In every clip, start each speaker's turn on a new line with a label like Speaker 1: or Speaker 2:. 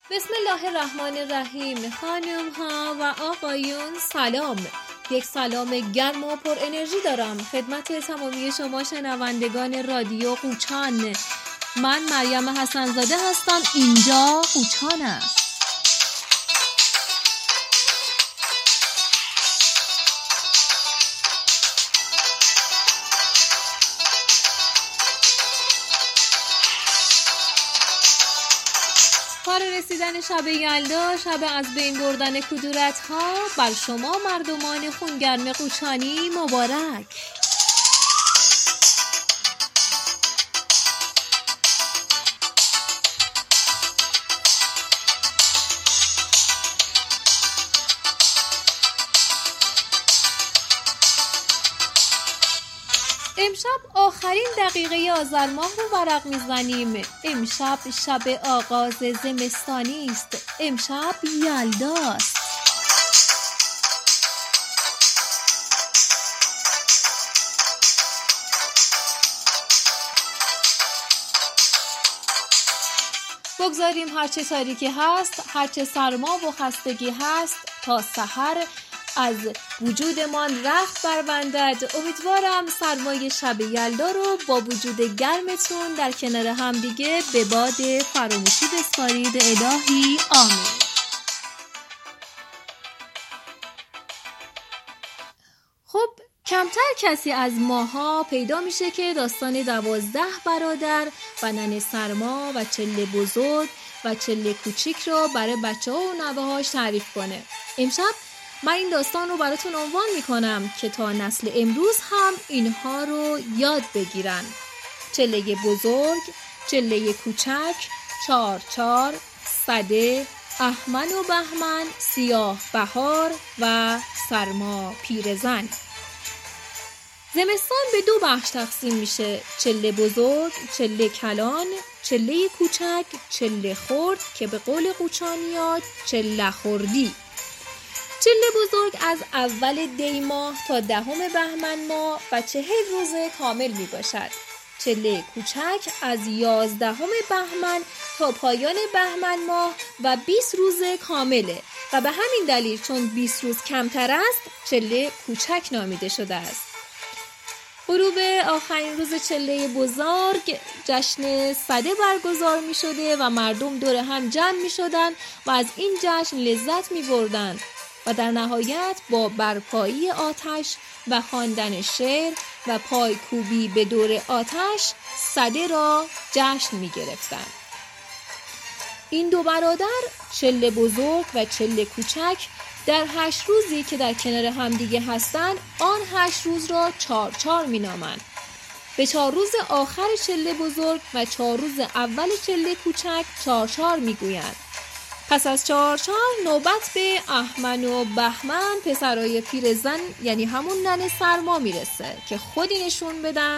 Speaker 1: بسم الله الرحمن الرحیم. خانم ها و آقایون سلام. یک سلام گرم و پر انرژی دارم خدمت تمامی شما شنوندگان رادیو قوچان. من مریم حسن‌زاده هستم. اینجا قوچان است. کار رسیدن شب یلدا، شب از بین بردن کدورت ها بر شما مردمان خونگرم قوچانی مبارک. امشب آخرین دقیقه آذر ماه رو ورق میزنیم. امشب شب آغاز زمستانی است. امشب یلداست. بگذاریم هرچه تاریکی هست، هرچه سرما و خستگی هست تا سحر از وجودمان رخت بربندد. امیدوارم سرمای شب یلدا رو با وجود گرمتون در کنار هم دیگه به باد فراموشی بسپارید. الهی آمین. خب کمتر کسی از ماها پیدا میشه که داستان 12 برادر و ننه سرما و چله بزرگ و چله کوچیک رو برای بچه‌ها و نوه‌هاش تعریف کنه. امشب من این داستان رو براتون عنوان میکنم که تا نسل امروز هم اینها رو یاد بگیرن. چله بزرگ، چله کوچک، چار، صده، اهمن و بهمن، سیاه بهار و سرما پیرزن. زمستان به 2 بخش تقسیم میشه: چله بزرگ، چله کلان، چله کوچک، چله خرد که به قول قوچانیات چله خردی. چله بزرگ از اول دی ماه تا 10 بهمن ماه و 40 روز کامل می باشد. چله کوچک از 11 بهمن تا پایان بهمن ماه و 20 روز کامله و به همین دلیل چون 20 روز کمتر است چله کوچک نامیده شده است. غروب آخرین روز چله بزرگ جشن صده برگزار می شده و مردم دور هم جمع می شدن و از این جشن لذت می بردن و در نهایت با برپایی آتش و خواندن شعر و پایکوبی به دور آتش صده را جشن می گرفتند. این 2 برادر چله بزرگ و چله کوچک در 8 روزی که در کنار همدیگه هستند آن 8 روز را 4 می نامند. به 4 روز آخر چله بزرگ و 4 روز اول چله کوچک 4 می گویند. پس از 4 نوبت به اهمن و بهمن پسرای پیرزن یعنی همون ننه سرما میرسه که خودی نشون بدن.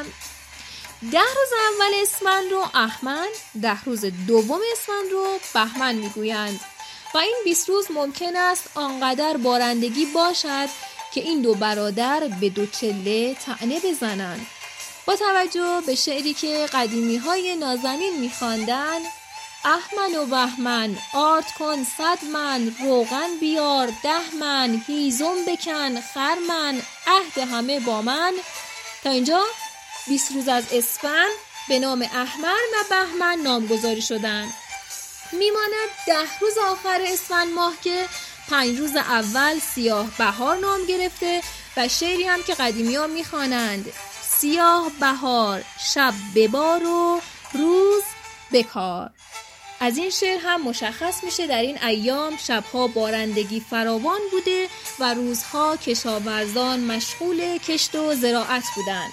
Speaker 1: 10 روز اول اسفند رو اهمن، 10 روز دوم اسفند رو بهمن میگویند و این 20 روز ممکن است آنقدر بارندگی باشد که این 2 برادر به 2 چله طعنه بزنند. با توجه به شعری که قدیمی های نازنین میخواندن: اهمن و بهمن آرد کن 100 من، روغن بیار 10 من، هیزم بکن خرمن، عهد همه با من. تا اینجا 20 روز از اسفند به نام اهمن و بهمن نامگذاری شدند. میماند 10 روز آخر اسفند ماه که 5 روز اول سیاه بهار نام گرفته و شعری هم که قدیمی ها میخوانند: سیاه بهار شب ببار و روز بکار. از این شعر هم مشخص میشه در این ایام شبها بارندگی فراوان بوده و روزها کشاورزان مشغول کشت و زراعت بودند.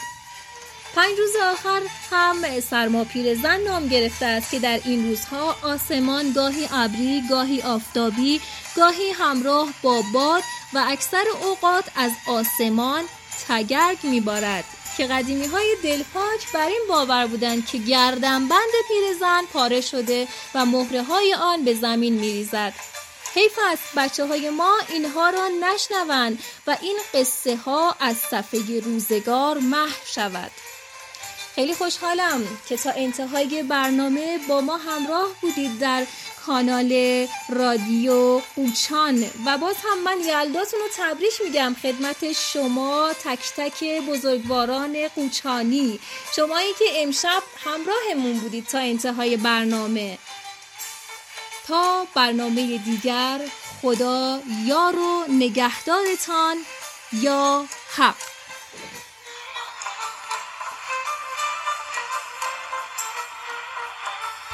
Speaker 1: 5 روز آخر هم سرما پیرزن نام گرفته است که در این روزها آسمان گاهی ابری، گاهی آفتابی، گاهی همراه با باد و اکثر اوقات از آسمان تگرگ میبارد که قدیمی های دلپاک بر این باور بودند که گردنبند پیرزن پاره شده و مهره های آن به زمین میریزد. حیف است بچه های ما اینها را نشنوند و این قصه ها از صفحه روزگار محو شود. خیلی خوشحالم که تا انتهای برنامه با ما همراه بودید در کانال رادیو قوچان. و باز هم من یلداتون رو تبریک میگم خدمت شما تک تک بزرگواران قوچانی، شمایی که امشب همراهمون بودید تا انتهای برنامه. تا برنامه دیگر، خدا یار و نگهدارتان. یا حق.